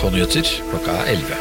NRK-nyheter klokka 11.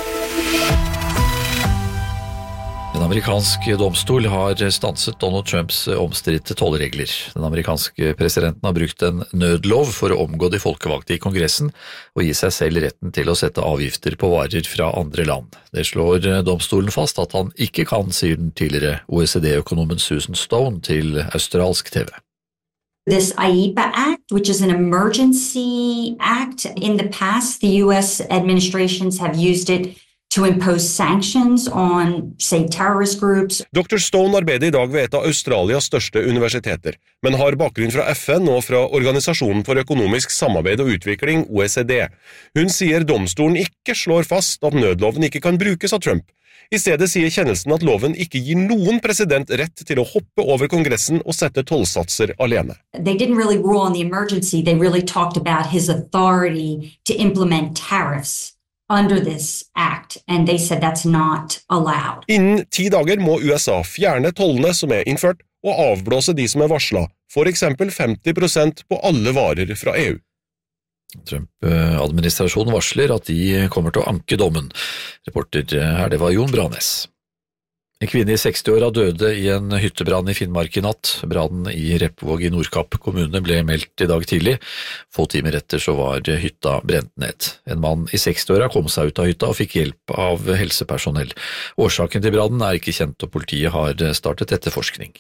En amerikansk domstol har stanset Donald Trumps omstridte tollregler. Den amerikanske presidenten har brukt en nødlov for å omgå de folkevalgte i Kongressen og gi seg selv retten til å sette avgifter på varer fra andre land. Det slår domstolen fast at han ikke kan, sier den tidligere OECD-økonomen Susan Stone til australsk TV. This IEPA Act, which is an emergency act, in the past the U.S. administrations have used it to impose sanctions on, say, terrorist groups. Dr. Stone arbeider i dag ved et av Australias største universiteter, men har bakgrunn fra FN og fra Organisasjonen for økonomisk samarbeid og utvikling, OECD. Hun sier domstolen ikke slår fast at nødloven ikke kan brukes av Trump. I stedet sier kjennelsen at loven ikke gir noen president rett til å hoppe over Kongressen og sette tollsatser alene. They didn't really rule on the emergency, they really talked about his authority to implement tariffs under this act, and they said that's not allowed. Innen 10 dager må USA fjerne tollene som er innført, og avblåse de som er varslet, for eksempel 50% på alle varer fra EU. Trump-administrasjonen varsler at de kommer til å anke dommen. Reporter her, det var Jon Branes. En kvinne i 60-åra døde i en hyttebrann i Finnmark i natt. Brannen i Repvåg i Nordkapp kommune ble meldt i dag tidlig. Få timer etter så var hytta brent ned. En mann i 60-åra kom seg ut av hytta og fikk hjelp av helsepersonell. Årsaken til brannen er ikke kjent, og politiet har startet etterforskning.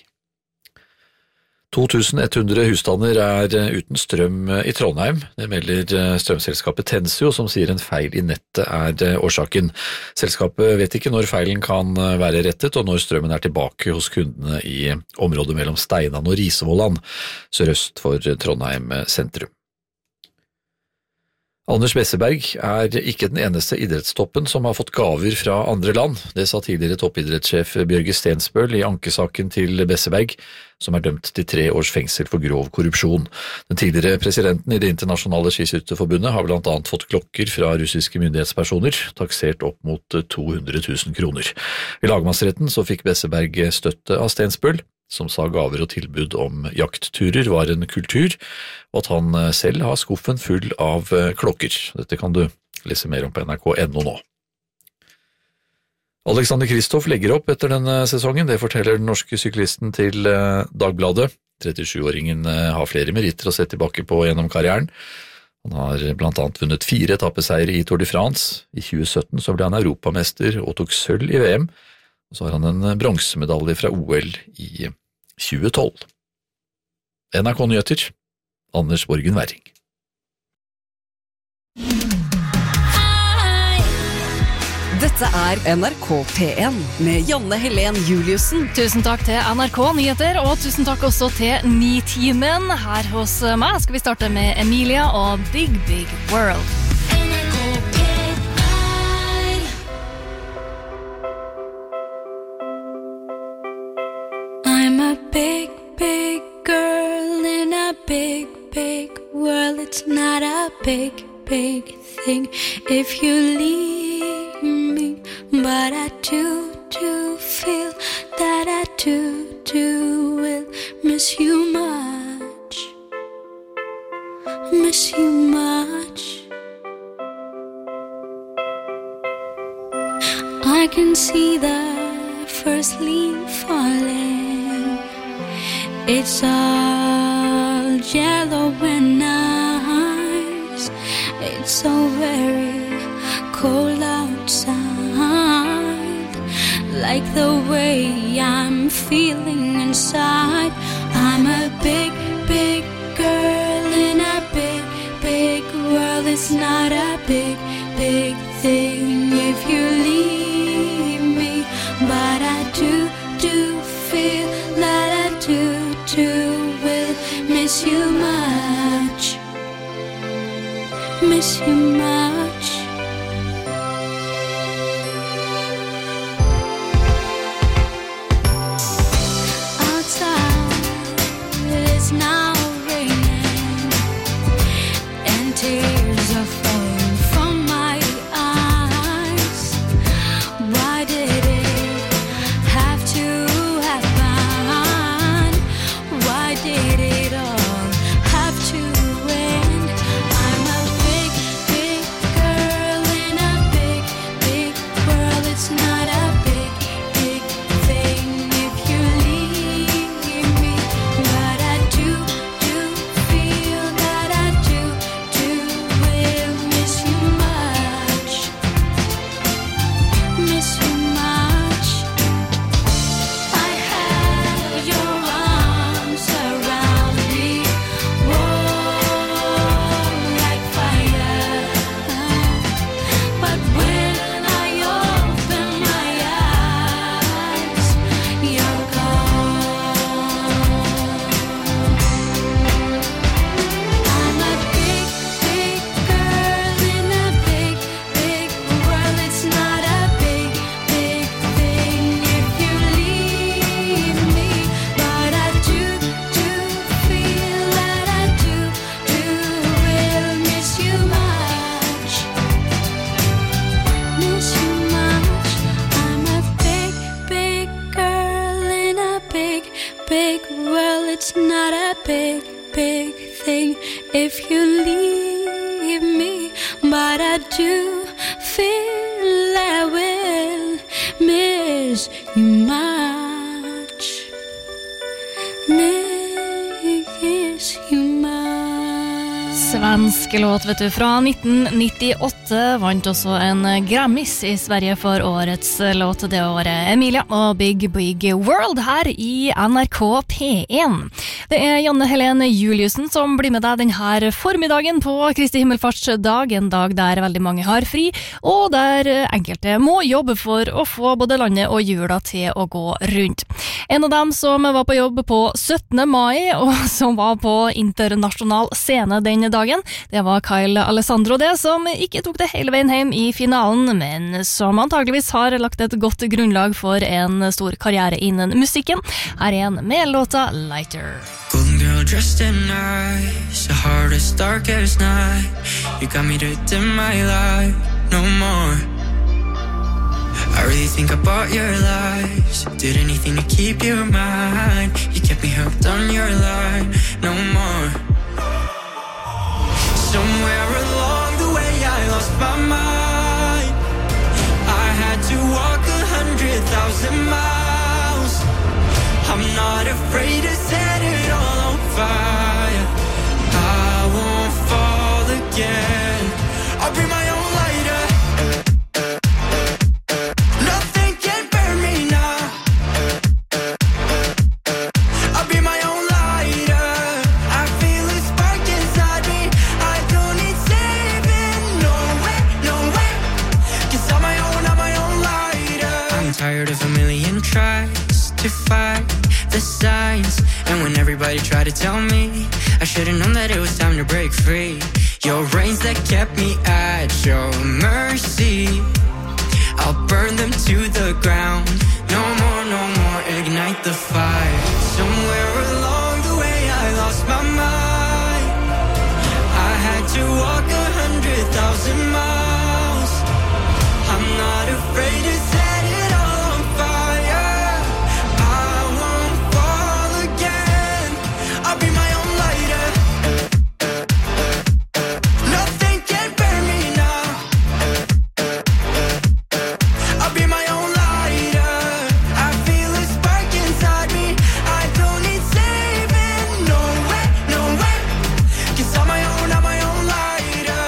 2100 husstander er uten strøm i Trondheim. Det melder strømselskapet Tensio, som sier en feil i nettet er årsaken. Selskapet vet ikke når feilen kan være rettet, og når strømmen er tilbake hos kundene i området mellom Steinan og Risevollan, sørøst for Trondheim sentrum. Anders Besseberg er ikke den eneste idrettstoppen som har fått gaver fra andre land. Det sa tidligere toppidrettssjef Bjørge Stensbøl i ankesaken til Besseberg, som er dømt til 3 års fengsel for grov korrupsjon. Den tidligere presidenten i det internasjonale skiskytterforbundet har blant annet fått klokker fra russiske myndighetspersoner, taksert opp mot 200 000 kroner. I lagmannsretten så fikk Besseberg støtte av Stensbøl, som sa gaver og tilbud om jaktturer var en kultur, og at han selv har skuffen full av klokker. Dette kan du lese mer om på nrk.no nå. Alexander Kristoff legger opp etter denne sesongen, det forteller den norske syklisten til Dagbladet. 37-åringen har flere meritter å se tilbake på gjennom karrieren. Han har blant annet vunnet 4 etappeseiere i Tour de France. I 2017 så ble han europamester og tok sølv i VM. Og så har han en bronsemedalje fra OL i 2012. NRK Nyheter, Anders Borgen Werring. Dette er NRK P1 med Janne Helen Juliussen. Tusen takk til NRK Nyheter, og tusen takk også til Nitimen. Her hos meg skal vi starte med Emilia og Big Big World. I'm a big, big girl in a big, big world. It's not a big, big thing if you leave me. But I do feel that I do will miss you much. Miss you much. I can see the first leaf falling. It's all yellow and nice. It's so very cold outside. Like the way I'm feeling inside. I'm a big, big girl in a big, big world. It's not a big, big thing if you leave me. But I do feel that I do will miss you much. Miss you much. Outside it's now raining and tears are falling from my eyes. Why did it have to happen? Why did it all have to end? I'm a big, big girl in it's not a big, big thing if you leave me, but I do feel I will miss you much. Miss you much. Svensk låt, vet du, fra 1998, vant også en Grammys i Sverige for årets låt det året. Emilia og Big Big World her i NRK P1. Det Janne Helene Juliussen som blir med deg denne formiddagen på Kristi himmelfartsdag, en dag der veldig mange har fri, og der enkelte må jobbe for å få både landet og jula til å gå rundt. En av dem som var på jobb på 17. mai, og som var på internasjonal scene den dagen, det var Kyle Alessandro, det som ikke tok det hele veien hjem i finalen, men som antageligvis har lagt et godt grunnlag for en stor karriere innen musikken. Her en med låta Lighter. Golden girl dressed in nice, the hardest, darkest night. You got me to dim my light, no more. I really think I bought your lies, did anything to keep you mine. You kept me hooked on your line, no more. Somewhere along the way I lost my mind. I had to walk 100,000 miles. I'm not afraid to set it all on fire. I won't fall again. I'll bring my own lighter. Nothing can burn me now. I'll be my own lighter. I feel a spark inside me. I don't need saving. No way, no way. 'Cause I'm my own lighter. I'm tired of a million tries to fight the signs, and when everybody tried to tell me, I should've known that it was time to break free. Your reins that kept me at your mercy, I'll burn them to the ground. No more, no more, ignite the fire. Somewhere along the way I lost my mind. I had to walk 100,000 miles. I'm not afraid to set it all on fire. I won't fall again. I'll be my own lighter. Nothing can burn me now. I'll be my own lighter. I feel a spark inside me. I don't need saving. No way, no way. 'Cause I'm my own lighter.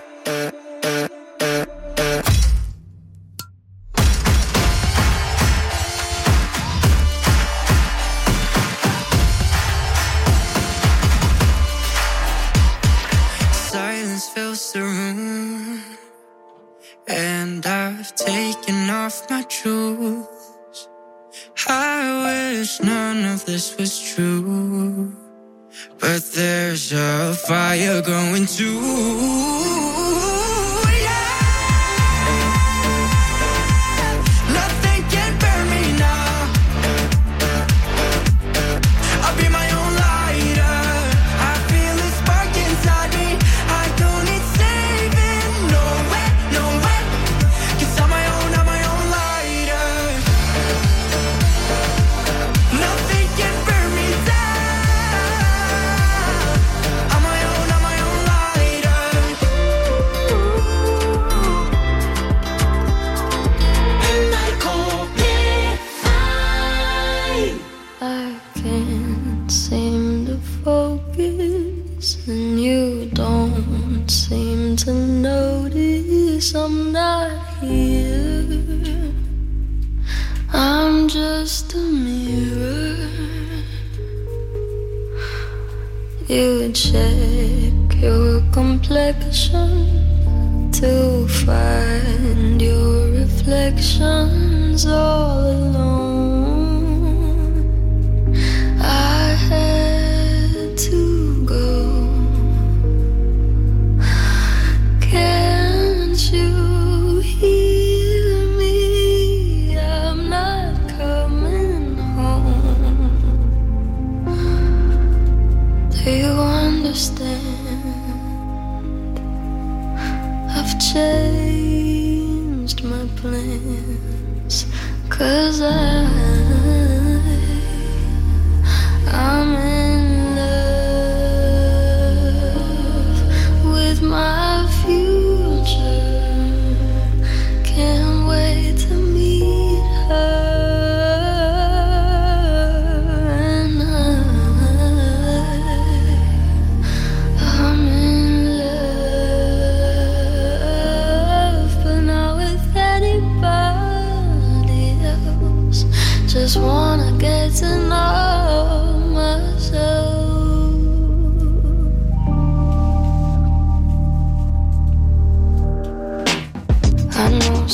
Silence fills the room, and I've taken off my shoes. I wish none of this was true, but there's a fire growing too. Nothing can burn me now. I'll be my own lighter. I feel a spark inside me. I don't need saving. No way, no way. 'Cause I'm my own lighter. Nothing can burn me down. I'm my own lighter. NRK P1. I can't seem to focus, and you don't seem to notice I'm not here. I'm just a mirror. You check your complexion to find your reflections all alone. I had to go. Can't you hear me? I'm not coming home. Do you understand? I've changed my plans, 'cause I'm in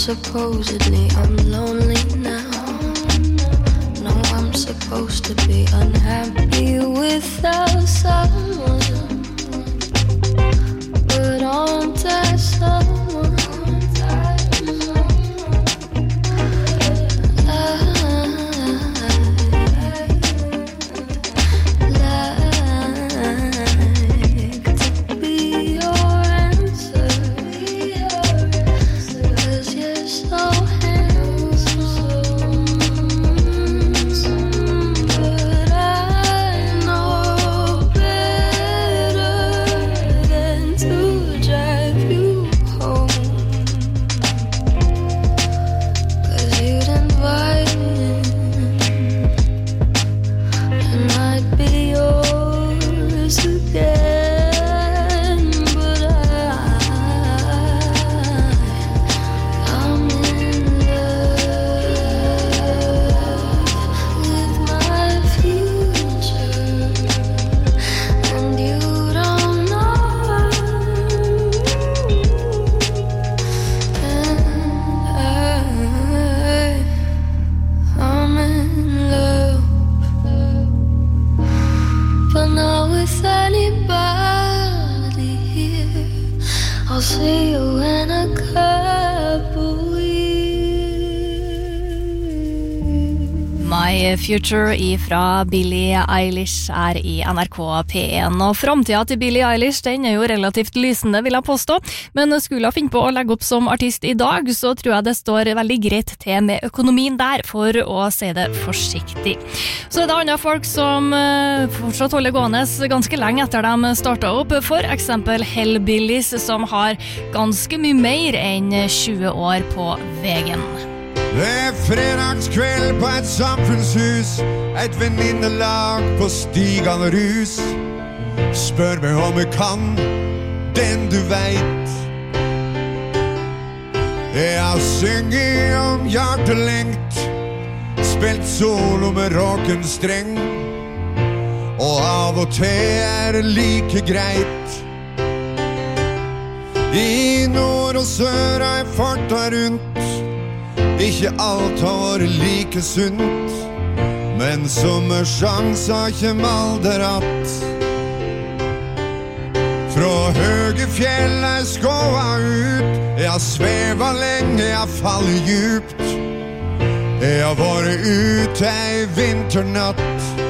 supposedly I'm lonely now. No, I'm supposed to be unhappy without someone, but aren't I someone? Future ifra Billie Eilish I NRK P1, og fremtiden til Billie Eilish den jo relativt lysende, vil jeg påstå, men skulle jeg finne på å legge opp som artist I dag, så tror jeg det står veldig greit til med økonomien der, for å si det forsiktig. Så det andre folk som fortsatt holder gående ganske lenge etter de startet opp, for eksempel Hellbillies, som har ganske mye mer enn 20 år på vegen. Det fredagskveld på et samfunnshus, et venninnelag på stigende rus. Spør meg om jeg kan den du vet. Jeg har synget om hjertelengt, spilt solo med rock'n'streng, og av og til det like greit. I nord og sør har jeg fartet rundt, ikke alt har vært like sunt, men som sjanser kjem aldri att. Fra høge fjell jeg skåa ut, jeg svever lenge, jeg faller djupt. Jeg har vært ute I vinternatt.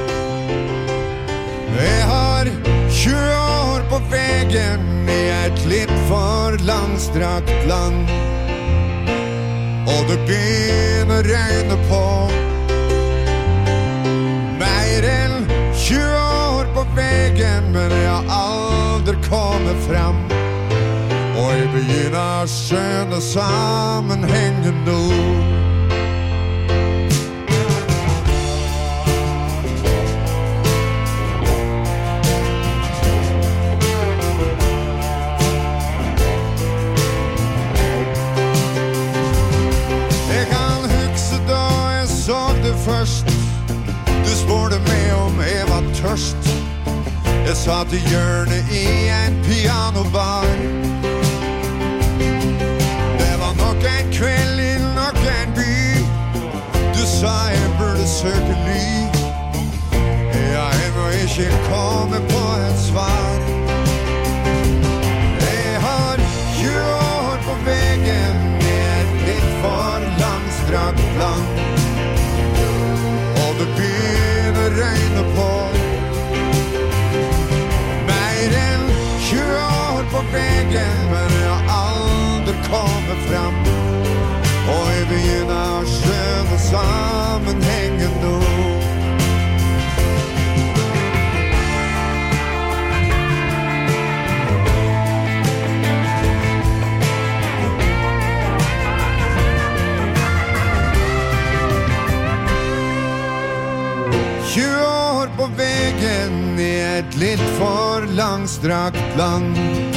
Jeg har 20 år på vegen I et litt for langstrakt land, og det begynner regne på. Mer enn 20 år på vegen, men jeg har aldri kommet frem, og jeg begynner skjønne sammenhengen nå. Først du spurte meg om jeg var tørst. Jeg satt I hjørnet I en pianobar. Det var nok en kveld I nok en by. Du sa jeg burde søke ly. Jeg har ennå ikke kommet på et svar. Jeg har 20 år på vegen I et litt for langstrakt land, det begynner regne på. Mer enn 20 år på vegen, men jeg har aldri kommet frem, og jeg begynner skjønne sammenhengen nå. På vegen I et litt for langstrakt land,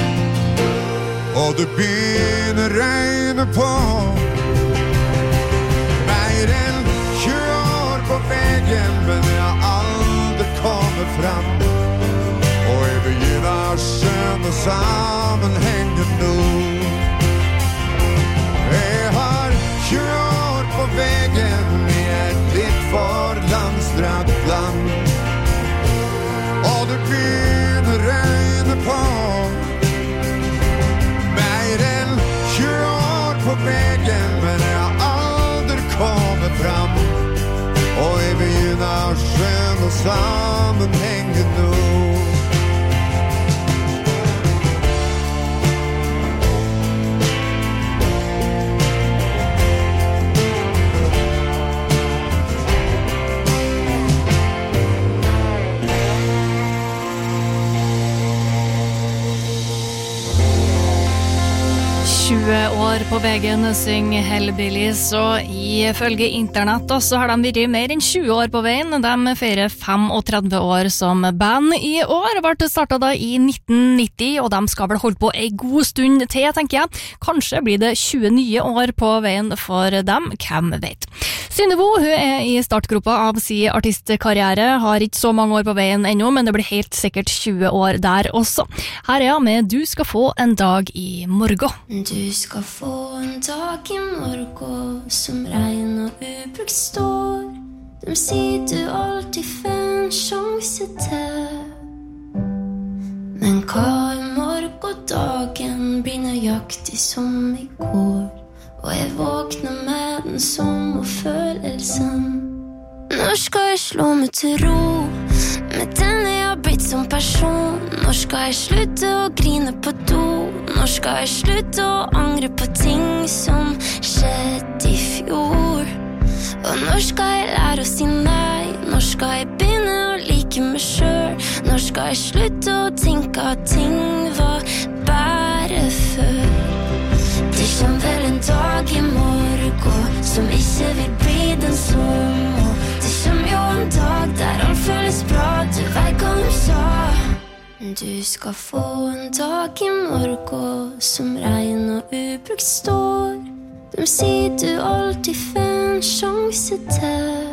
og det begynner regne på. Mer enn 20 år på vegen, men jeg har aldri kommet frem, og jeg begynner skjønne sammenhengen nå. Jeg har sammenhengen nå. 20 år på veien synger Hellbillies, og ifølge internett så har de vært mer enn 20 år på veien. De feirer 35 år som band i år, ble startet da i 1990, og de skal vel holde på en god stund til, tenker jeg. Kanskje blir det 20 nye år på veien for dem, hvem vet. Synnøve, hun er i startgropa av sin artistkarriere, har ikke så mange år på veien ennå, men det blir helt sikkert 20 år der også. Her er jeg med Du skal få en dag i morgen. Du skal få en dag i morgen som regn og ubrukt står. De sier du alltid får en sjanse til. Men hva i morgendagen blir nøyaktig som i går? Og jeg våkner med den samme følelsen. Når skal jeg slå meg til ro med den jeg har blitt som person? Når skal jeg slutte å grine på do? Når skal jeg slutte å angre på ting som skjedde i fjor? Og når skal jeg lære å si nei? Når skal jeg begynne å like meg selv? Når skal jeg slutte å tenke at ting var bare før? Det kommer vel en dag i morgen som ikke vil bli den som. Det kommer jo en dag der alt føles bra. Du vet hva de sa. Du skal få en dag i morgen som regn og ubrukt står. De sier du alltid får en sjanse til.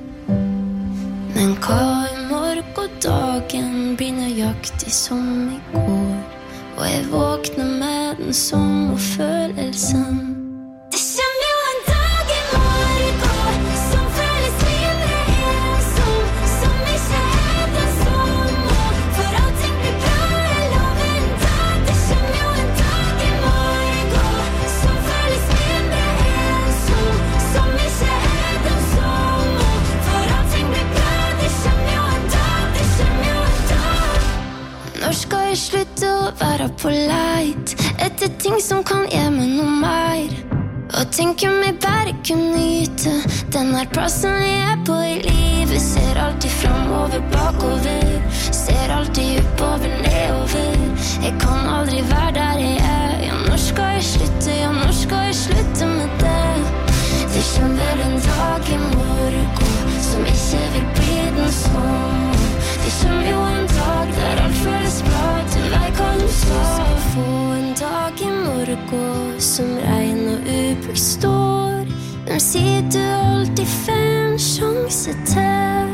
Men hva i morgendagen blir nøyaktig som i går? Og jeg våkner med den samme følelsen. Det kommer jo en dag i morgen som føles mindre ensom, som ikke er den samme. For allting blir bra, jeg lover en dag. Det kommer jo en dag i morgen som føles mindre ensom, som ikke er den samme. For allting blir bra, det kommer jo en dag, det kommer jo en dag. Når skal jeg slutte å være på leit etter ting som kan gi meg noe mer? Og tenker meg bare kunne nyte den her plassen jeg er på i livet. Ser alltid fremover, bakover, ser alltid oppover, nedover. Jeg kan aldri være der jeg er. Ja, når skal jeg slutte? Ja, når skal jeg slutte med det? Det kommer vel en dag i morgen som ikke vil bli den samme. Det kommer jo en dag der alt føles bra. Du vet hva du skal få en dag i morgen som regn og ubrukt står. De sier du alltid får en sjanse til.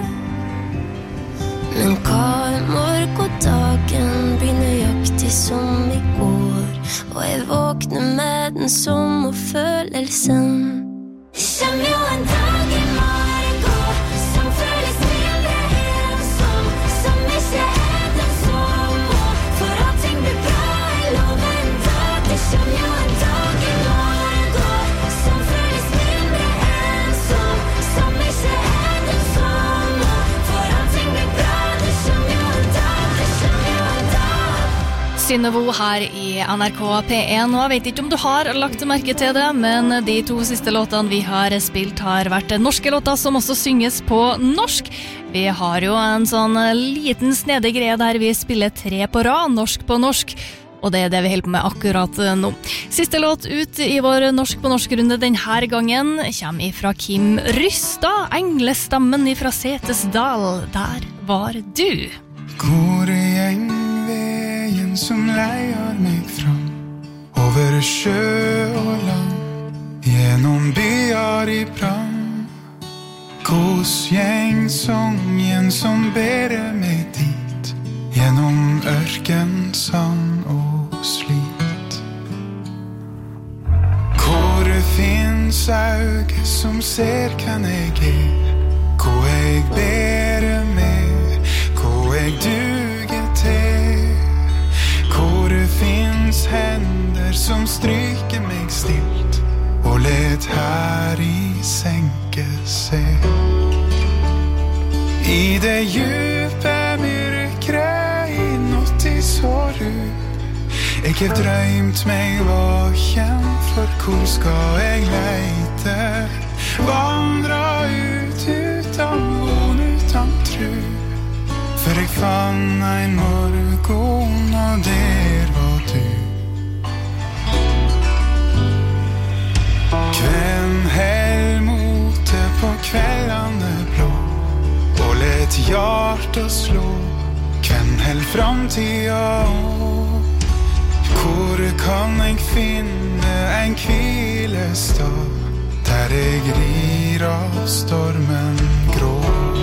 Men hva i morgendagen blir nøyaktig som i går? Og jeg våkner med den samme følelsen. Det kommer jo en dag i morgen som føles mindre ensom, som ikke er den samme. For allting blir bra, jeg lover en dag. Det kommer jo en dag i morgen som føles mindre ensom, som ikke er den samme. For allting blir bra, det kommer jo en dag, det kommer jo en dag. Synnøve her i NRK P1, og jeg vet ikke om du har lagt merke til det, men de to siste låtene vi har spilt har vært norske låter som også synges på norsk. Vi har jo en sånn liten snedig greie der vi spiller 3 på rad, norsk på norsk, og det er det vi holder på med akkurat nå. Siste låt ut i vår norsk på norsk-runde denne gangen kommer fra Kim Rystad, englestammen fra Setesdal. Der var du. Går i gjengveien som leier meg fram, over sjø og land, gjennom byer i brann. Gåsgjengsången som bærer meg dit, gjennom ørken, sand og slit. Hvor det finnes øyne som ser hvem jeg er, hvor jeg bærer meg, hvor jeg duger til. Hvor det finnes hender som stryker meg stilt, og let her i senke seg. I det djupe mørkret inuti så ru Jeg har drømt meg vaken For hvor skal jeg leite Vandra ut utan vån utan tru For jeg fann en morgon Og der var du Hvem hell mote på kveldene blå Og let hjertet slå Hvem hell framtida Hvor kan jeg finne en hvilestad Der jeg rir av stormen grå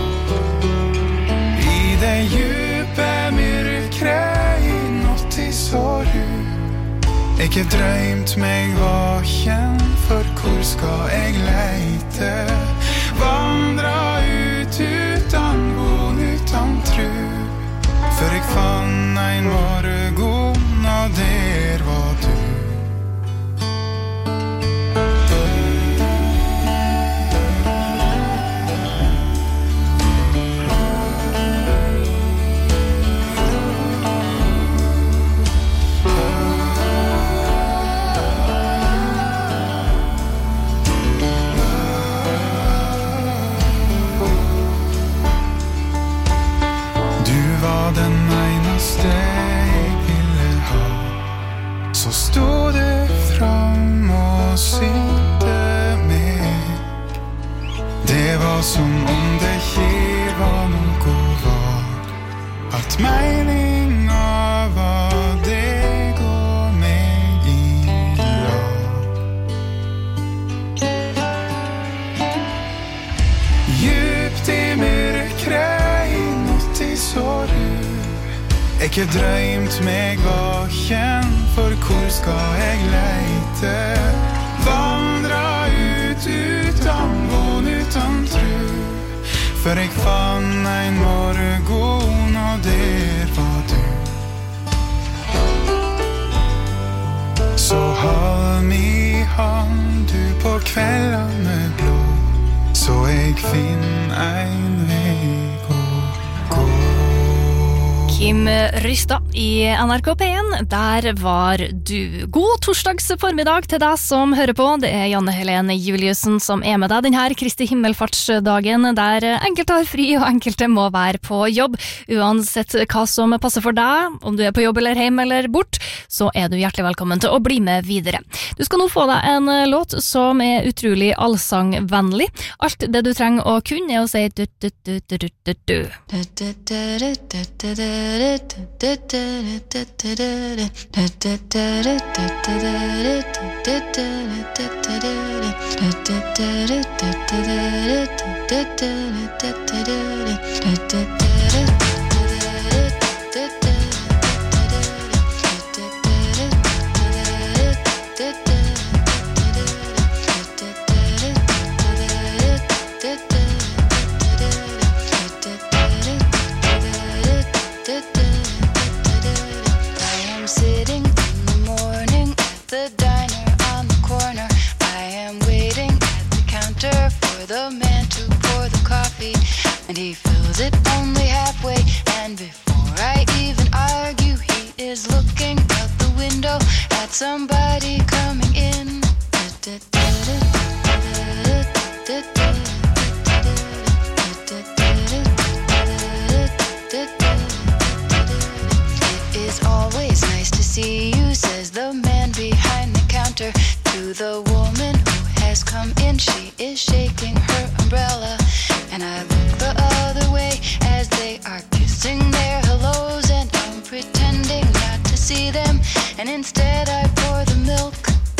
I det djupe mørkret inuti så ru Jeg har drømt meg vaken For hvor skal jeg leite Vandra ut utan vån utan tru For jeg fann en morgon Og der var du Den eneste jeg ville ha Så stod det fram og synte meg Det var som om det ikke var noe var At meninga var deg og meg i lag Djupt i mørkret inuti så ru Jeg har drømt meg vaken For hvor skal jeg leite Vandra ut utan vån utan tru For jeg fann en morgon Og der var du Så hold mi hand Du på kveldene blå Så jeg finn en vei å gå Kim Rystad i NRK P1, der var du. God torsdags formiddag til deg som hører på. Det er Janne Helene Juliussen som er med deg denne Kristi himmelfartsdagen, der enkelte har fri og enkelte må være på jobb. Uansett hva som passer for deg, om du er på jobb eller hjem eller bort, så er du hjertelig velkommen til å bli med videre. Du skal nå få deg en låt som er utrolig allsangvennlig. Alt det du trenger å kunne er å si du-du-du-du-du-du. And he fills it only halfway. And before I even argue, he is looking out the window at somebody coming in. It is always nice to see you, says the man behind the counter to the woman who has come in. She is shaking her umbrella. And I look the other way as they are kissing their hellos, and I'm pretending not to see them, and instead I pour the milk.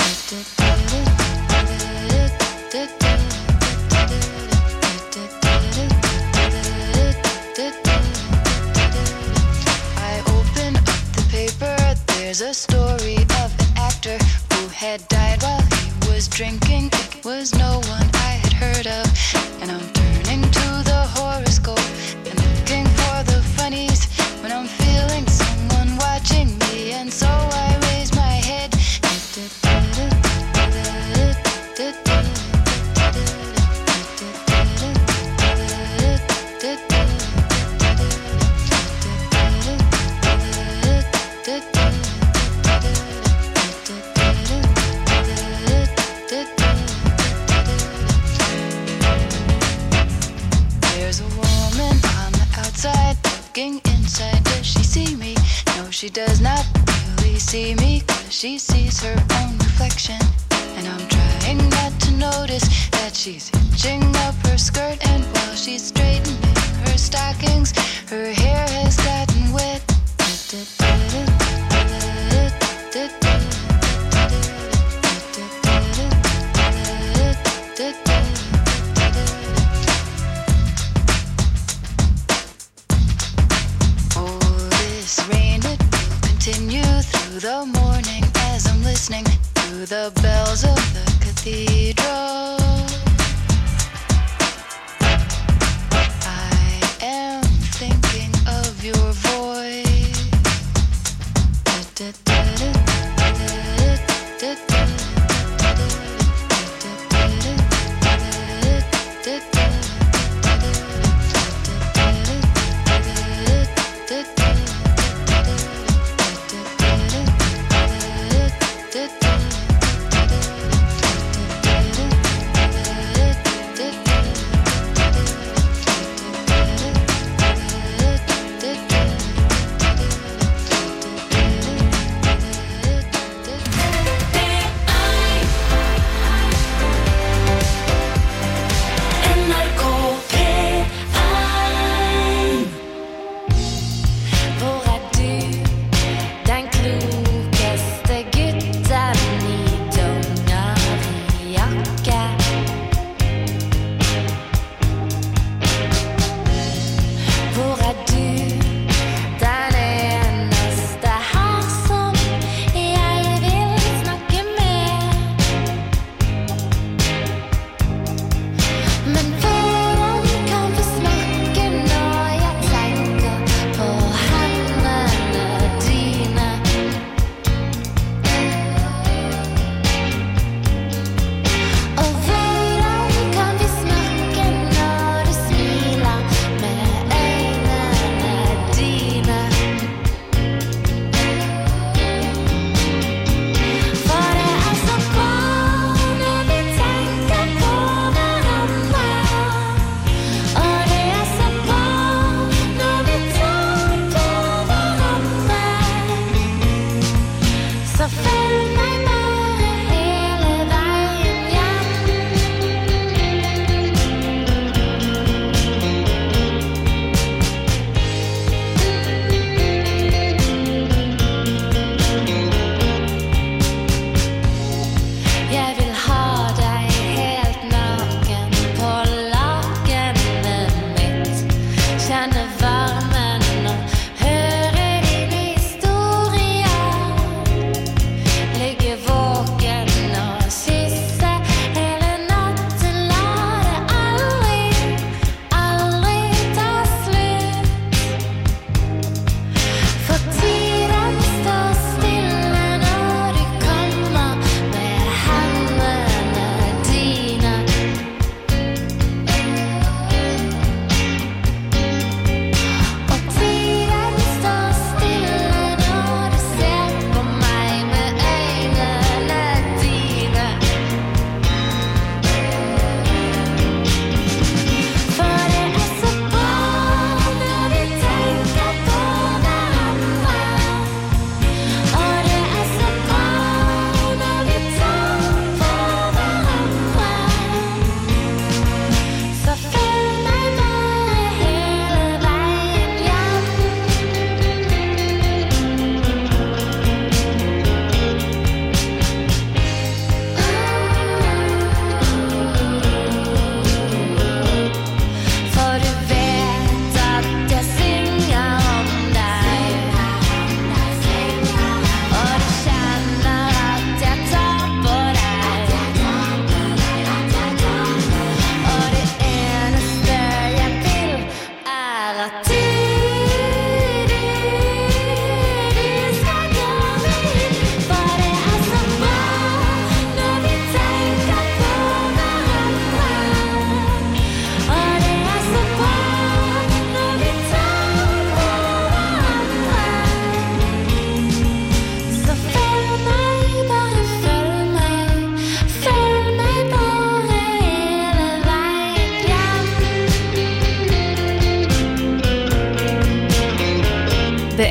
I open up the paper, there's a story of an actor who had died while he was drinking. It was no one I had heard of, and I'm turning to the horoscope and looking for the funnies when I'm feeling someone watching me, and so I raise my head. she does not really see me, 'cause she sees her own reflection. And I'm trying not to notice that she's hitching up her skirt, and while she's straightening her stockings, her hair has gotten wet. Oh, this rain, it will continue through the morning as I'm listening to the bells of the cathedral. I am thinking of your voice.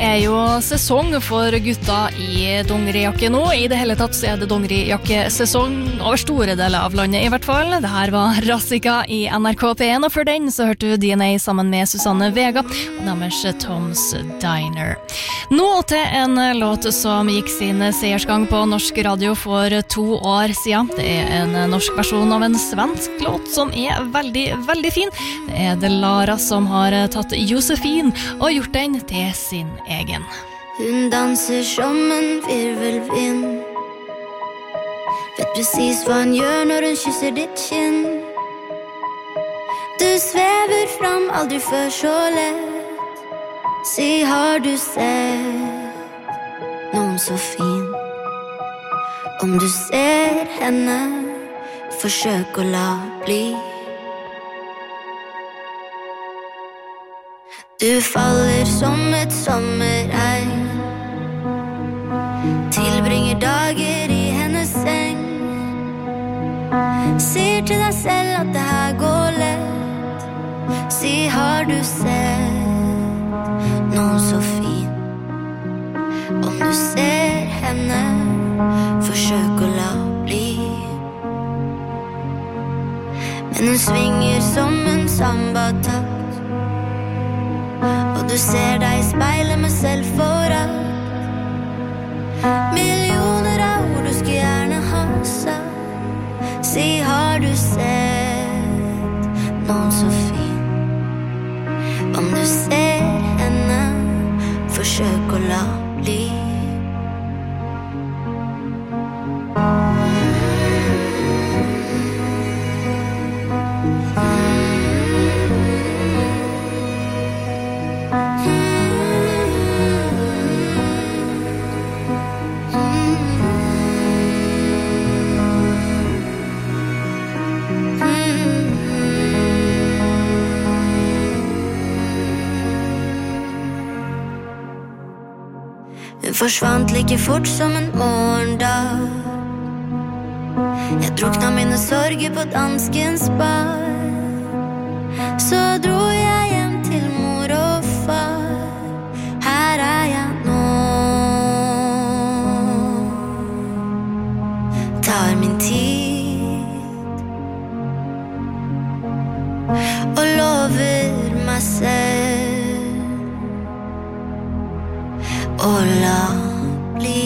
jo sesong for gutta i dongerijakke nå. I det hele tatt så det dongerijakkesesong over store deler av landet i hvert fall. Det her var Rassika i NRK P1, og før den så hørte du DNA sammen med Susanne Vega og deres Tom's Diner. Nå til en låt som gikk sin seiersgang på norsk radio for 2 år siden. Det en norsk versjon av en svensk låt som veldig, veldig fin. Det Delara som har tatt Josefin og gjort den til sin egen. Hun danser som en virvelvind. Vet precis vad han gör när hun kysser ditt kinn. Du sväver fram, aldrig för så lätt. Se, har du sett någon så fin? Om du ser henne, försök att la bli. Du faller som ett sommerregn. Tillbringer dager i hennes säng. Ser till dig selv att det här går lätt. Se, har du sett någon så fin? Om du ser henne, försök att la bli. Men hun svinger som en samba-takt. Og du ser deg i speilet med selvforakt. Millioner av ord du skulle gjerne ha sagt. Si, har du sett noen så fin? Om du ser henne, forsøk å la bli. Hun forsvant like fort som en morgendag. Jeg drukna mine sorger på danskens bar. Så dro jeg hjem til mor og far. Her jeg nå. Tar min tid og lover meg selv å la bli.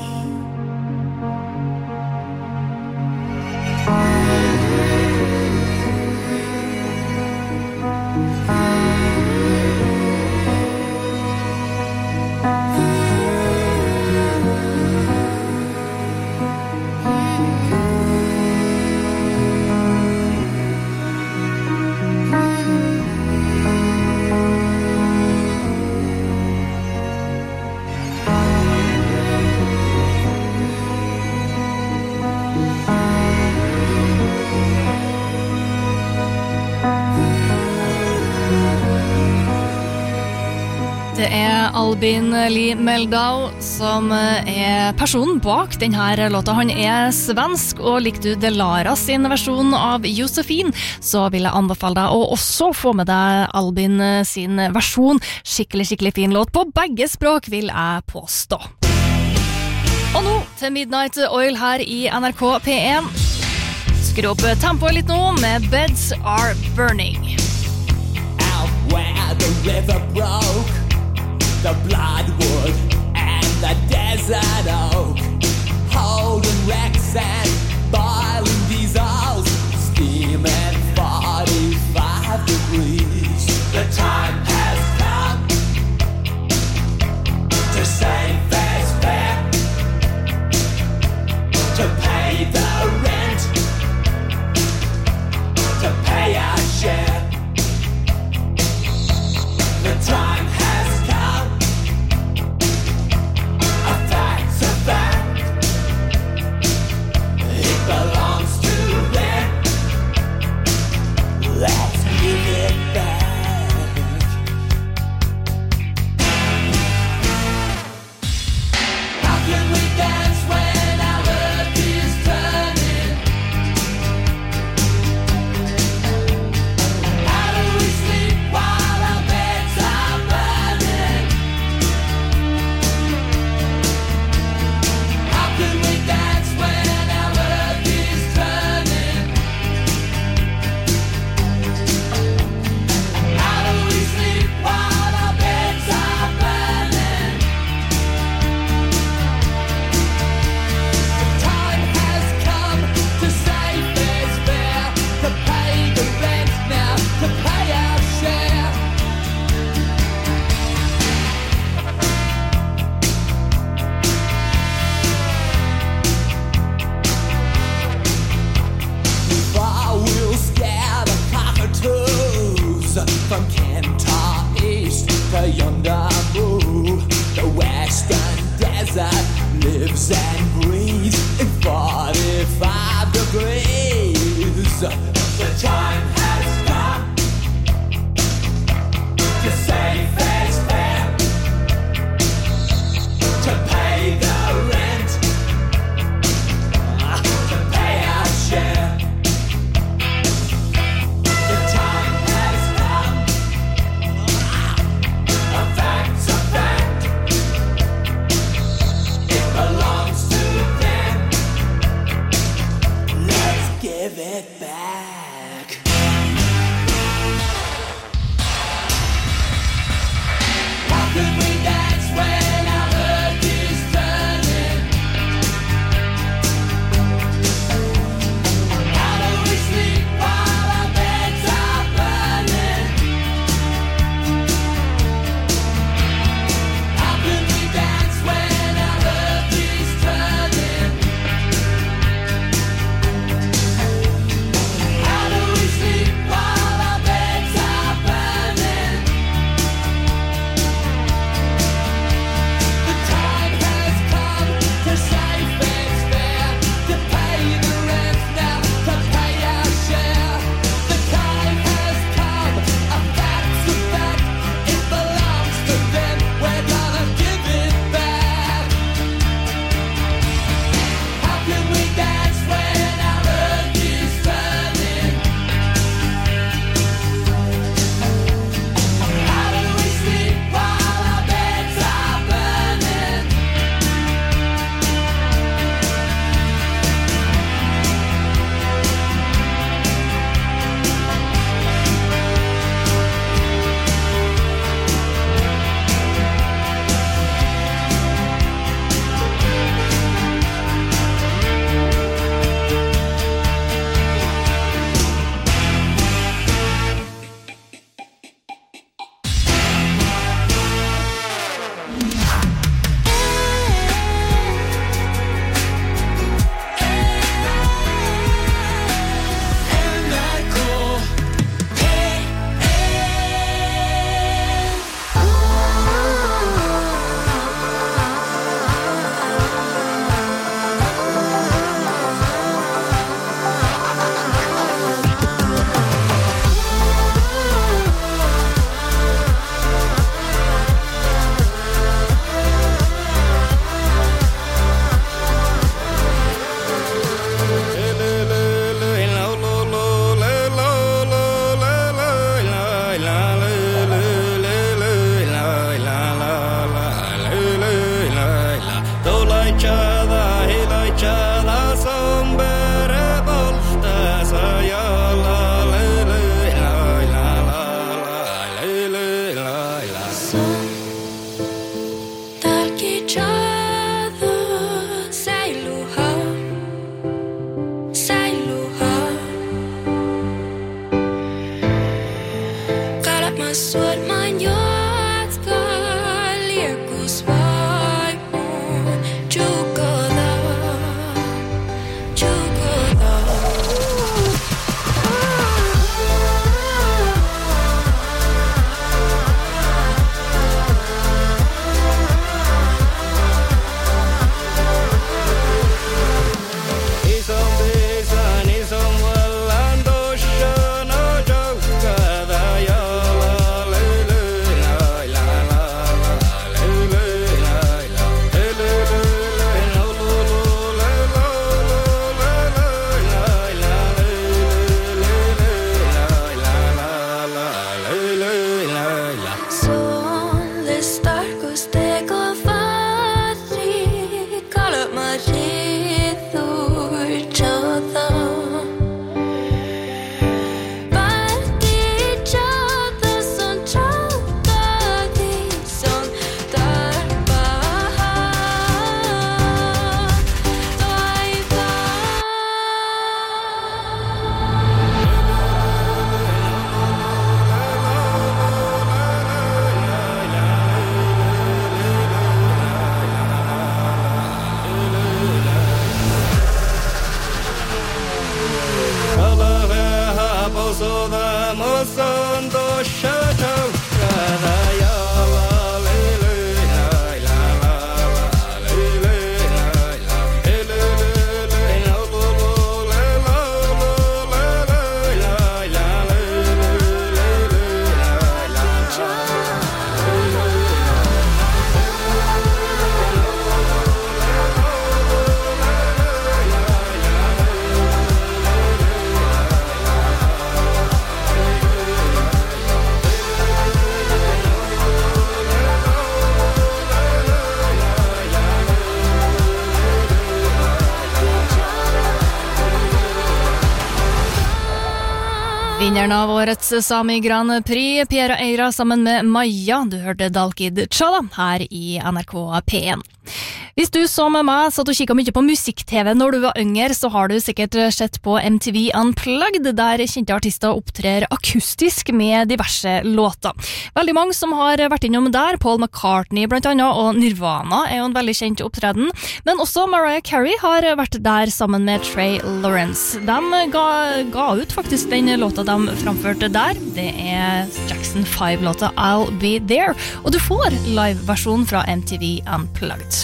Det Albin Lee Meldau som personen bak denne låta. Han svensk, og likte du Delara sin versjon av Josefin, så vil jeg anbefale deg å også få med deg Albin sin versjon. Skikkelig, skikkelig fin låt på begge språk, vil jeg påstå. Og nå til Midnight Oil her i NRK P1. Skru opp tempoet litt nå med Beds Are Burning. Out where the river broke, the bloodwood and the desert oak, holding wrecks and boiling diesels, steaming 45 degrees. The time has come to say fair's fair, to pay the rent, to pay our share. The time has come. A fact's a fact. It belongs to them. Let's give it back. each other. Say aloha, say aloha. Got up my sword, mine yours, got lirkus vaimon. Jugoda, jugoda. Vinneren av årets Sami Grand Prix, Piera Eira sammen med Maja. Du hørte Dalkid Chala her i NRK P1. Hvis du som meg satt og kikket mye på musikk-TV når du var yngre, så har du sikkert sett på MTV Unplugged, der kjente artister opptrer akustisk med diverse låter. Veldig mange som har vært innom der, Paul McCartney blant annet, og Nirvana er jo en veldig kjent opptreden, men også Mariah Carey har vært der sammen med Trey Lawrence. De ga ut faktisk den låta de framførte der. Det er Jackson 5-låta I'll Be There, og du får live-versjon fra MTV Unplugged.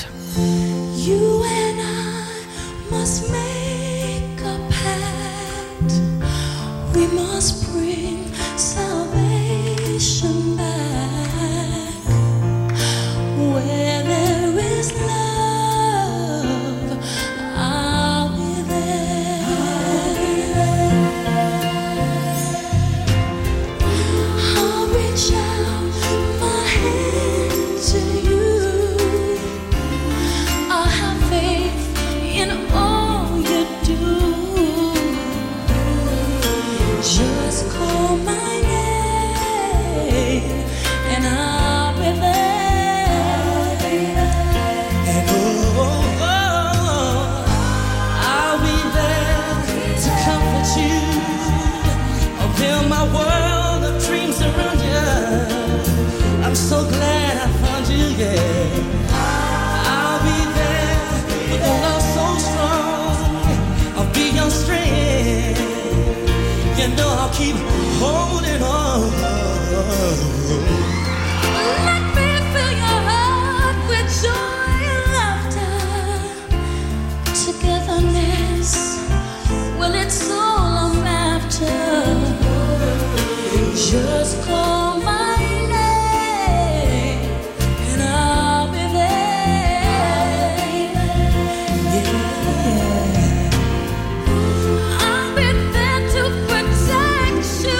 You and I must make a pact. We must bring salvation back. Where there is love, I'll be there. I'll reach out my hand to you. In all you do, just call my name and I'll be there. And I'll be there to comfort you. I'll build my world of dreams around you. I'm so glad I found you, yeah. I'll be there with a love so strong. I'll be your strength. You know I'll keep holding on. Let me fill your heart with joy and laughter. Togetherness, well, it's all I'm after. Just call my name and I'll be there. Yeah. I'll be there to protect you.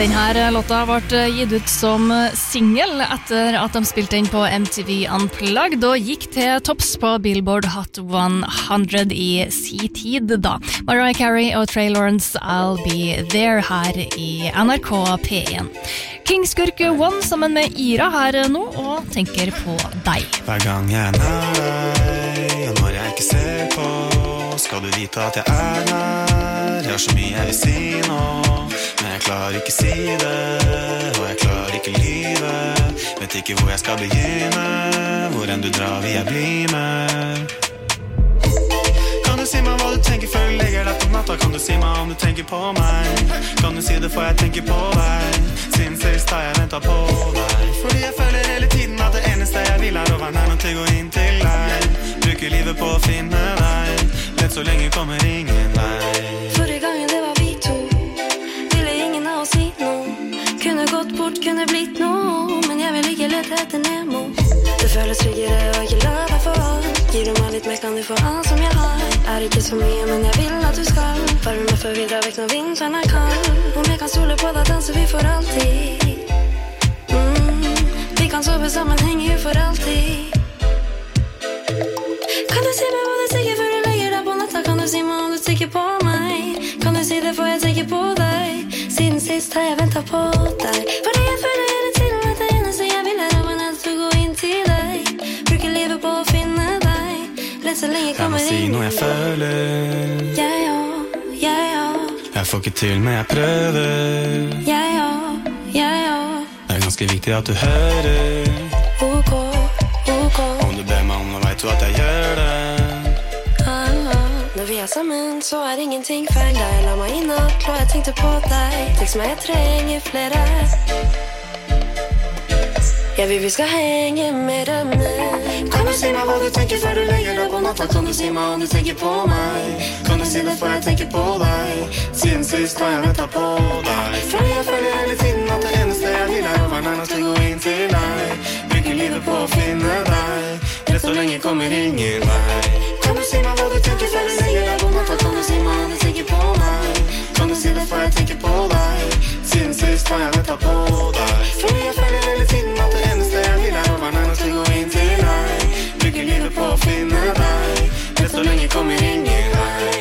Denne låta ble gitt ut som single etter at de spilte den på MTV Unplugged og gikk til topps på Billboard Hot 100 i sin tid da. Mariah Carey og Trey Lawrence, I'll Be There her i NRK P1. King Skurk One sammen med Ira her nå og tenker på deg. Hver gang jeg nær deg, og når jeg ikke ser på, skal du vite at jeg her. Jeg har så mye jeg vil si nå, men jeg klarer ikke si det, og jeg klarer ikke lyve. Vet ikke hvor jeg skal begynne, hvor enn du drar vil jeg bli med. Kan du si meg hva du tenker før du legger deg på natta? Kan du si meg om du tenker på meg? Kan du si det for jeg tenker på deg? Siden sist har jeg ventet på deg, fordi jeg føler hele tiden at det eneste jeg vil å være nærmere til å gå inn til deg. Bruker livet på å finne deg, lett så lenge kommer ingen vei. Forrige gangen det var vi to, ville ingen av oss si noe. Kunne gått bort, kunne blitt noe, men jeg vil ikke lete etter Nemo. Det føles tryggere å ikke la deg få alt. Gir du meg litt mer, kan du få alt som jeg har. Er ikke så mye, men jeg vil at du skal varme meg før vi drar vekk når vinteren er kald. Om jeg kan stole på deg, danser vi for alltid. Vi kan sove sammen, henge for alltid. Kan du si meg hva du tenker før du legger deg på natta? Kan du si meg om du tenker på meg? Kan du si det for jeg tenker på deg? Siden sist har jeg ventet på deg, fordi jeg føler hele tiden at det eneste jeg vil å være nødt til å gå inn til deg. Bruker livet på å finne deg, lett så lenge kommer ingen. La meg si noe jeg føler. Jeg òg. Jeg får ikke til, men jeg prøver. Jeg òg. Det er ganske viktig at du hører. Ok. Om du ber meg om noe, vet du at jeg gjør det. Når vi er sammen, så er ingenting feil. Da jeg la meg inn og klå, jeg tenkte på deg. Tekst meg, jeg trenger flere. Jeg vil vi skal henge mer med. Kan du si meg hva du tenker før du legger deg på natta? Kan du si meg om du tenker på meg? Kan du si det for jeg tenker på deg? Siden sist har jeg ventet på deg, fordi jeg føler hele tiden at det eneste jeg vil å være nærmest til å gå inn til deg. Bruker livet på å finne deg, lett så lenge kommer ingen vei. Kan du si meg hva du tenker før du legger deg på natta? Kan du si meg om du tenker på meg? Kan du si det for jeg tenker på deg? Siden sist har jeg ventet på deg, fordi jeg føler hele tiden at det eneste jeg vil å være nærmest til å gå inn til deg. Bruker livet på å finne deg, lett så lenge kommer ingen vei.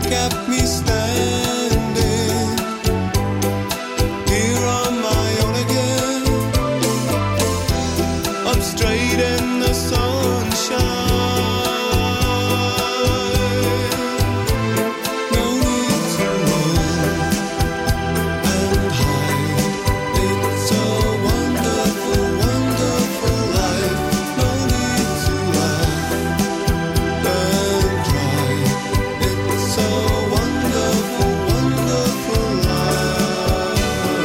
Look at me standing here on my own again. Up straight in the sunshine. No need to run and hide. It's a wonderful, wonderful life. No need to laugh and cry. It's a wonderful, wonderful life.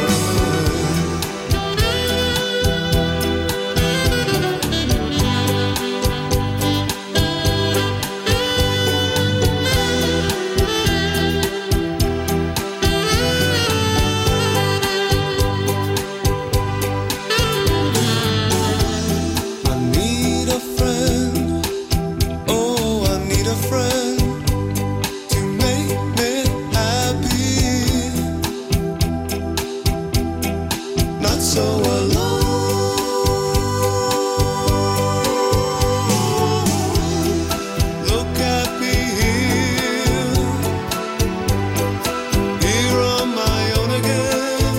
I need a friend. Oh, I need a friend to make me happy. Not so alone. Look at me here on my own again.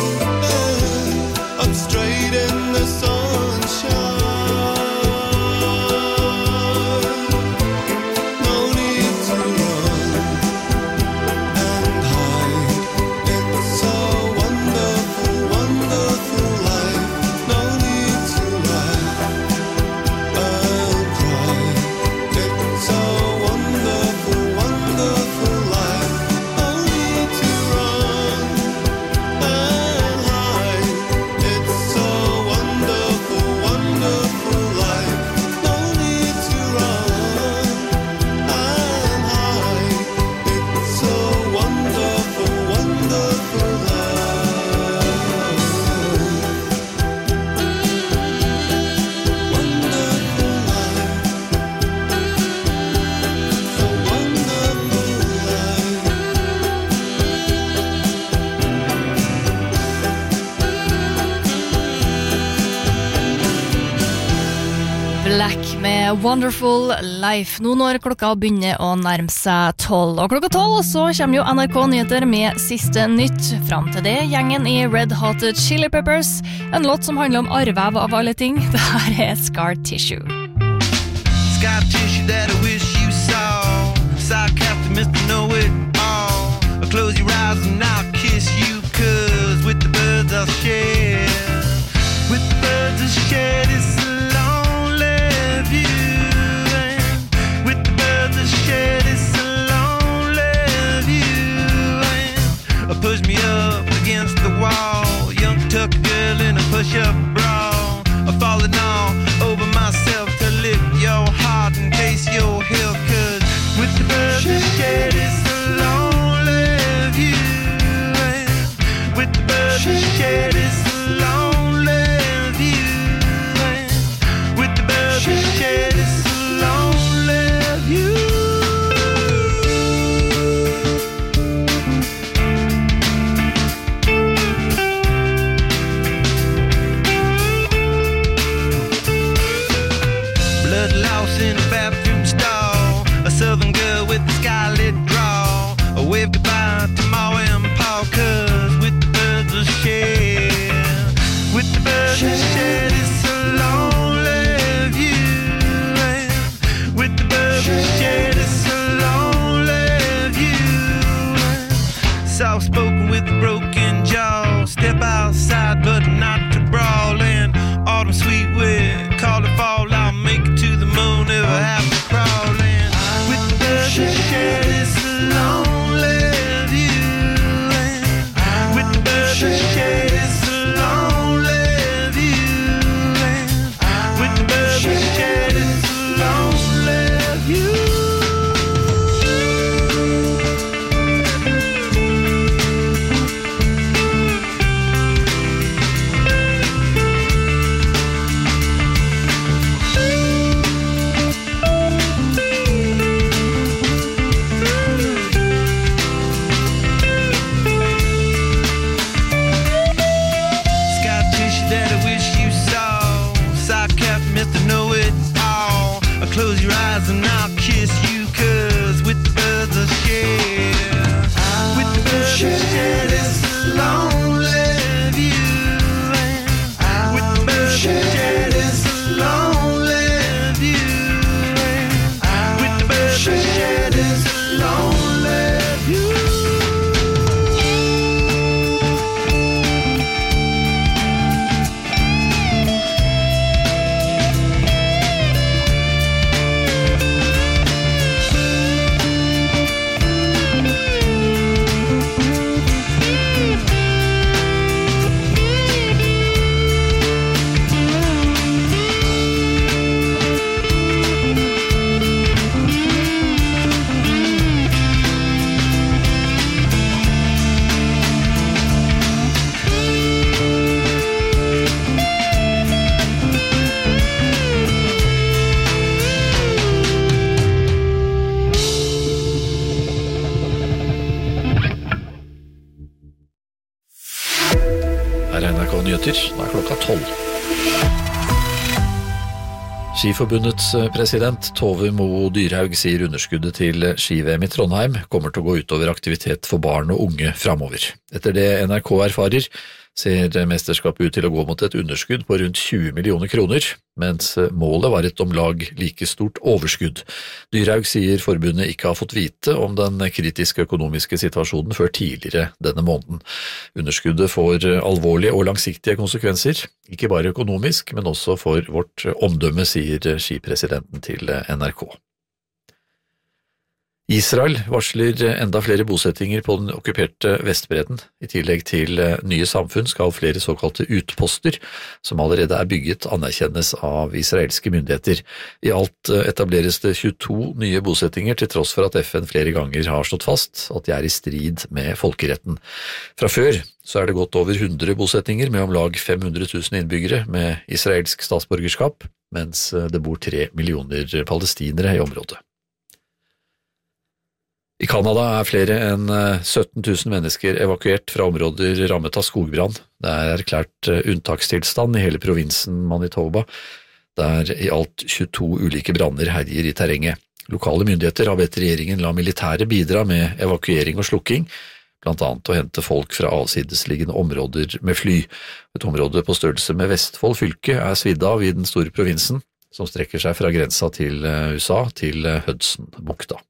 I'm straight in the sunshine. No need to run and hide. It's a wonderful, wonderful life. No need to laugh and cry. It's a wonderful, wonderful life. No need to run and hide. It's a wonderful, wonderful life. No need to run and hide. It's a wonderful, wonderful life. Wonderful life. It's a wonderful life. Black med Wonderful Life. Nå når klokka begynner å nærme seg 12. Og klokka 12 så kommer jo NRK Nyheter med siste nytt. Fram til det, gjengen i Red Hot Chili Peppers. En låt som handler om arvev av alle ting. Det her er Scar Tissue. Scar tissue that I wish you saw. Sarcastic Mr. Know-It-All. Close your eyes and I'll kiss you. 'Cause with the birds I'll share. With the birds I'll share this lonely view. And with the birds I'll share this lonely view. And push me up against the wall. Young tuck girl in a push-up bra. Falling all over myself to lift your heart and taste your health. 'Cause with the birds I share this lonely view. And with the birds I share this lonely view. And with the birds I share this lonely view. Blood loss in a bathroom stall. A southern girl with a scarlet draw. A wave goodbye to Ma and Pa. 'Cause with the birds I share. With the birds I share this lonely view. And with the birds I share this lonely view. Soft spoken with a broken jaw. Step outside but not to brawl. And autumn sweet with call it fall. I'll make it to the moon if I have to crawl. And with the birds I share this lonely view. And with the birds I share this lonely view. And with the birds I share this lonely view. lonely view. Her er NRK Nyheter, da er klokka 12. Skiforbundets president Tove Mo Dyrhaug sier underskuddet til ski-VM i Trondheim kommer til å gå utover aktivitet for barn og unge fremover. Etter det NRK erfarer, ser mesterskapet ut til å gå mot et underskudd på rundt 20 millioner kroner, mens målet var et om lag like stort overskudd. Dyrhaug sier forbundet ikke har fått vite om den kritiske økonomiske situasjonen før tidligere denne måneden. Underskuddet får alvorlige og langsiktige konsekvenser, ikke bare økonomisk, men også for vårt omdømme, sier skipresidenten til NRK. Israel varsler enda flere bosettinger på den okkuperte Vestbredden. I tillegg til nye samfunn skal flere såkalte utposter, som allerede er bygget, anerkjennes av israelske myndigheter. I alt etableres det 22 nye bosettinger, til tross for at FN flere ganger har slått fast at de er i strid med folkeretten. Fra før så er det gått over 100 bosettinger med om lag 500 000 innbyggere med israelsk statsborgerskap, mens det bor 3 millioner palestinere i området. I Kanada er flere enn 17 000 mennesker evakuert fra områder rammet av skogbrann. Det er erklært unntakstilstand i hele provinsen Manitoba, der i alt 22 ulike branner herjer i terrenget. Lokale myndigheter har bedt regjeringen la militære bidra med evakuering og slukking, blant annet å hente folk fra avsidesliggende områder med fly. Et område på størrelse med Vestfold fylke er svidd av i den store provinsen, som strekker seg fra grensa til USA til Hudson-bukta.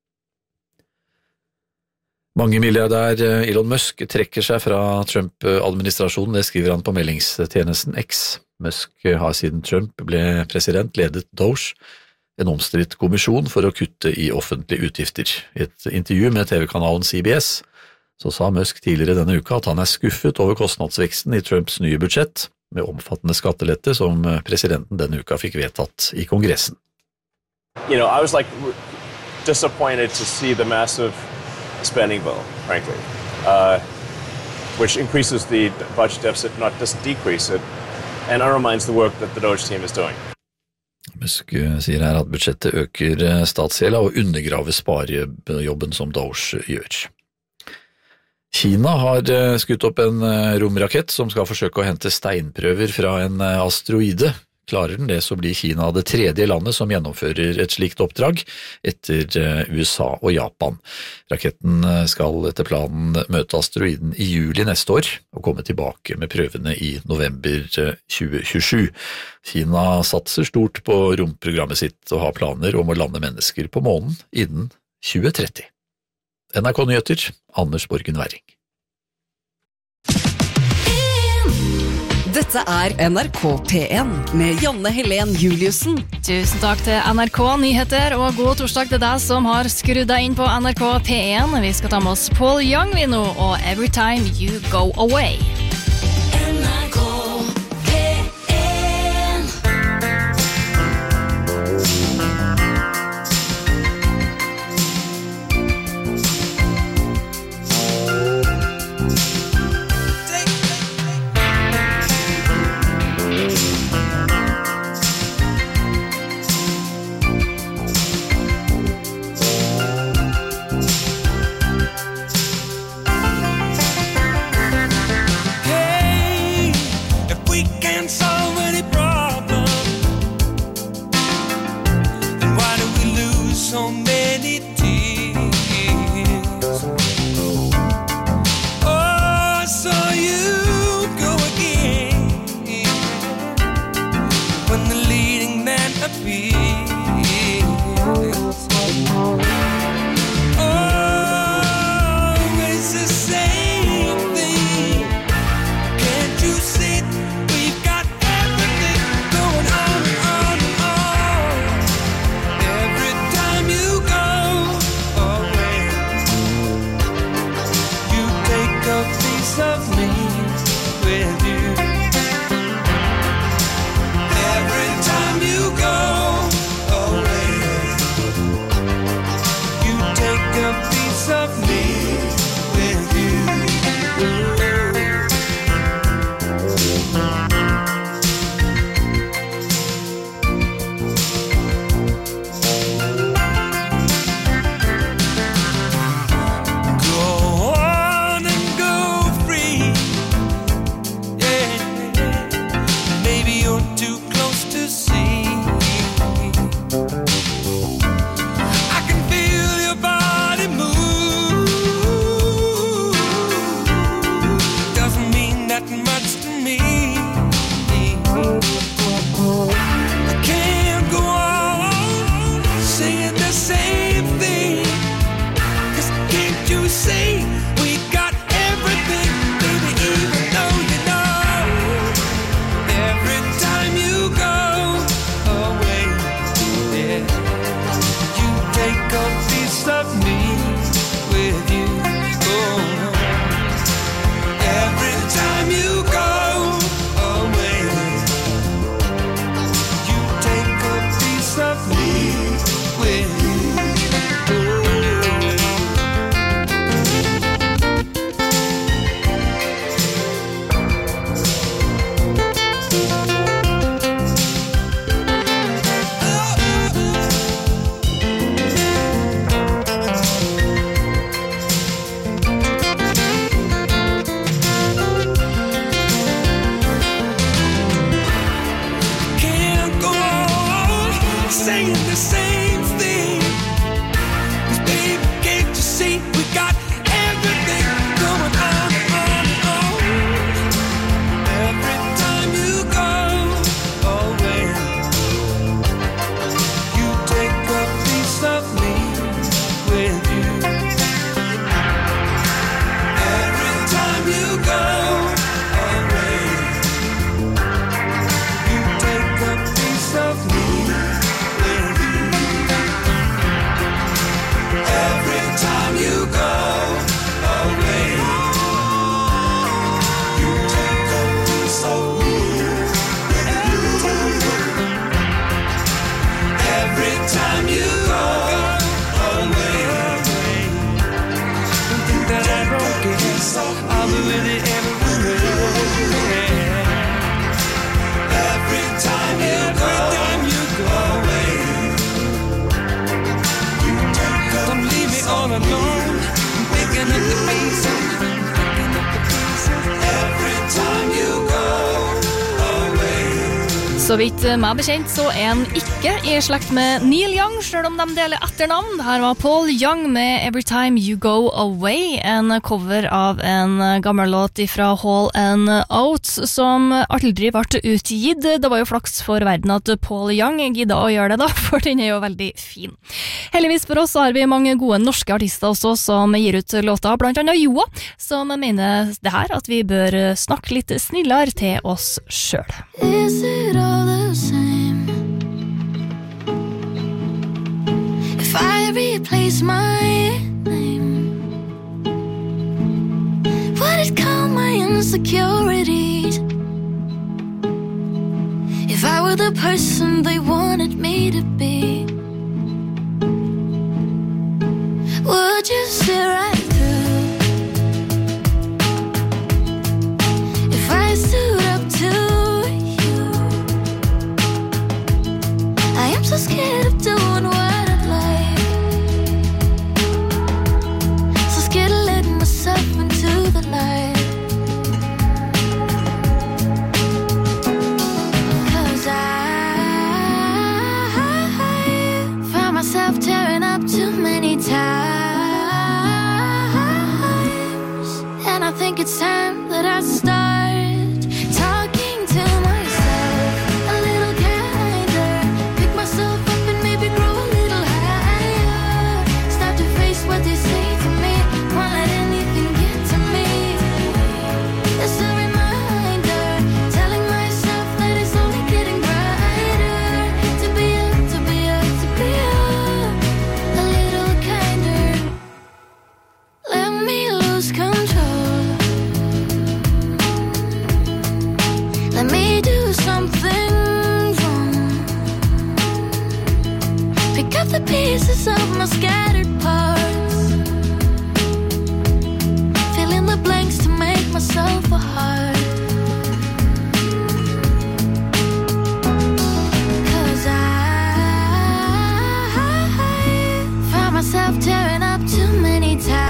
Mange milliardær Elon Musk trekker seg fra Trump-administrasjonen, det skriver han på meldingstjenesten X. Musk har siden Trump ble president ledet Doge, en omstridt kommisjon for å kutte i offentlige utgifter. I et intervju med TV-kanalen CBS så sa Musk tidligere denne uka at han er skuffet over kostnadsveksten i Trumps nye budsjett, med omfattende skattelette som presidenten denne uka fikk vedtatt i Kongressen. You know, I was disappointed to see the massive spending bill, frankly, which increases the budget deficit, not just decrease it, and undermines the work that the Doge team is doing. Musk sier her at budsjettet øker statsgjelda og undergraver sparejobben som Doge gjør. Kina har skutt opp en romrakett som skal forsøke å hente steinprøver fra en asteroide. Klarer den det, så blir Kina det tredje landet som gjennomfører et slikt oppdrag etter USA og Japan. Raketten skal etter planen møte asteroiden i juli neste år og komme tilbake med prøvene i november 2027. Kina satser stort på romprogrammet sitt og har planer om å lande mennesker på månen innen 2030. NRK Nyheter, Anders Borgen Werring. Dette er NRK P1 med Janne Helen Juliussen. Tusen takk til NRK Nyheter, og god torsdag til deg som har skrudd deg inn på NRK P1. Vi skal ta med oss Paul Young vi nå, og Every Time You Go Away. all alone, picking up the pieces, picking up the pieces. Every time you go away. Så vidt meg bekjent så er han ikke i slekt med Neil Young, selv om de deler etternavn. Her var Paul Young med Every Time You Go Away, en cover av en gammel låt fra Hall & Oates som aldri ble utgitt. Det var jo flaks for verden at Paul Young gidda å gjøre det da, for den er jo veldig fin. Heldigvis for oss har vi mange gode norske artister også som gir ut låter, blant annet Joa, som mener det her at vi bør snakke litt snillere til oss selv. Is it all the same if I replace my name? Would it calm my insecurities if I were the person they wanted me to be? Would you see right through if I stood up to I'm so scared of doing what I'd like, so scared of letting myself into the light. 'Cause I found myself tearing up too many times, and I think it's time that I start talking to myself a little kinder. Myself up and maybe grow a little higher. Start to face what they say to me. Won't let anything get to me. It's a reminder, telling myself that it's only getting brighter. To be a little kinder. Let me lose control. Let me do something. Pick up the pieces of my sky.